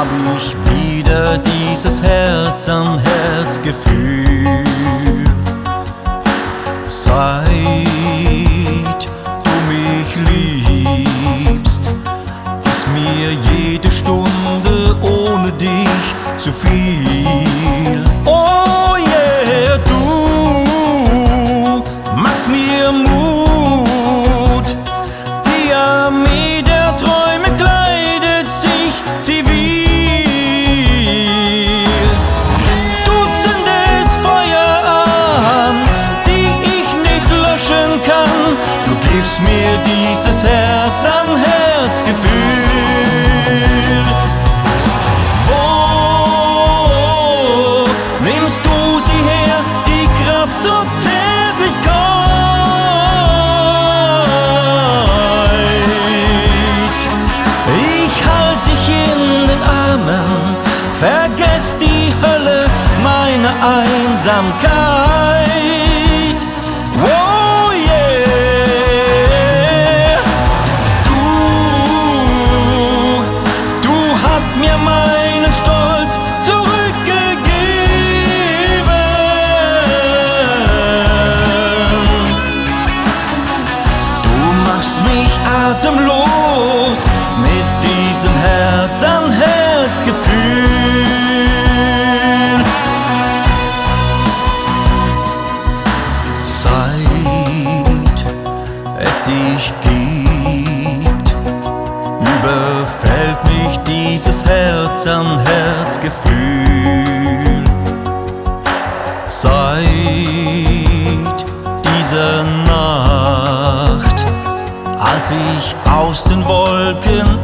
hab ich wieder dieses Herz an Herz Gefühl. Seit du mich liebst, ist mir jede Stunde ohne dich zu viel. Oh yeah, du machst mir Mut, die Armee der Träume kleidet sich zivil. Du zündest Feuer an, die ich nicht löschen kann. Du gibst mir dieses Herz an Herz Gefühl. Wo nimmst du sie her, die Kraft zur Zärtlichkeit? Ich halt dich in den Armen, vergess die Hölle meiner Einsamkeit. Oh yeah, du hast mir meinen Stolz zurückgegeben. Du machst mich atemlos mit diesem Herz an Herz Gefühl. Seit es dich gibt, überfällt mich dieses Herz an Herz Gefühl. Seit dieser Nacht, als ich aus den Wolken